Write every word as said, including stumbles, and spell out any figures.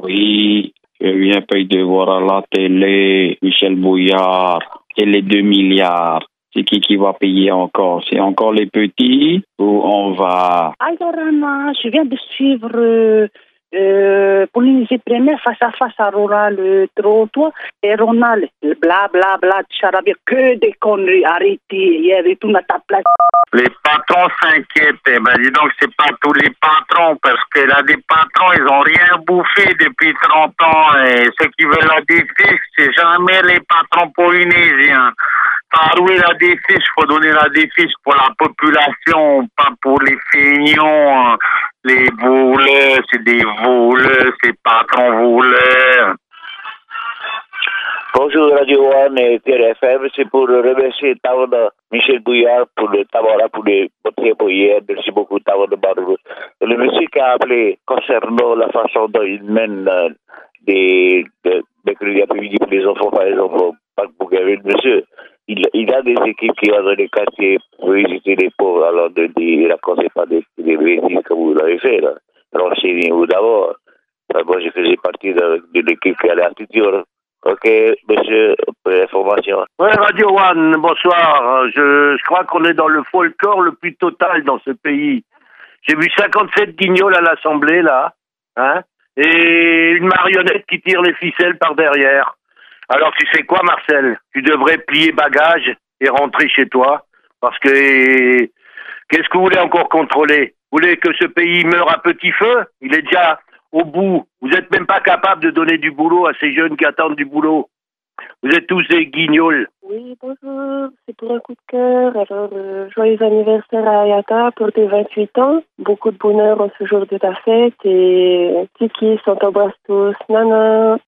Oui, je viens payer de voir à la télé Michel Bouillard et les deux milliards. C'est qui qui va payer encore? C'est encore les petits ou on va... Alors, Anna, je viens de suivre euh, euh, Polynésie Première face à face à Rora, le trottoir, et Ronald, bla bla bla, charabia, que des conneries, arrêtez, hier et tout, à ta place. Les patrons s'inquiètent. Eh ben, dis donc, c'est pas tous les patrons, parce que là, des patrons, ils ont rien bouffé depuis trente ans, et ceux qui veulent la défiche, c'est jamais les patrons polynésiens. Par où est la défiche? Faut donner la défiche pour la population, pas pour les feignants, les voleurs, c'est des voleurs, ces patrons voleurs. Bonjour Radio One et T R F M, c'est pour remercier Tawana Michel Bouillard pour le Tawana pour les motiers pour hier. Merci beaucoup Tawana Barou. Le monsieur qui a appelé concernant la façon dont il mène euh, des de, mercredi après-midi pour les enfants, par exemple, au parc Bougainville, monsieur, il, il a des équipes qui vont dans les quartiers pour visiter les pauvres, alors de dire, racontez pas des, des bêtises comme vous l'avez fait, là. Renseignez-vous d'abord. Enfin, moi, je faisais partie de, de l'équipe qui allait à Tutur. Ok, monsieur, pour l'information. Ouais, Radio One, bonsoir. Je, je crois qu'on est dans le folklore le plus total dans ce pays. J'ai vu cinquante-sept guignols à l'Assemblée, là, hein, et une marionnette qui tire les ficelles par derrière. Alors, tu sais quoi, Marcel? Tu devrais plier bagage et rentrer chez toi, parce que... Qu'est-ce que vous voulez encore contrôler? Vous voulez que ce pays meure à petit feu? Il est déjà... au bout. Vous n'êtes même pas capable de donner du boulot à ces jeunes qui attendent du boulot. Vous êtes tous des guignols. Oui, bonjour. C'est pour un coup de cœur. Alors, euh, joyeux anniversaire à Ayaka pour tes vingt-huit ans. Beaucoup de bonheur en ce jour de ta fête. Et Tiki, on t'embrasse tous. Nana.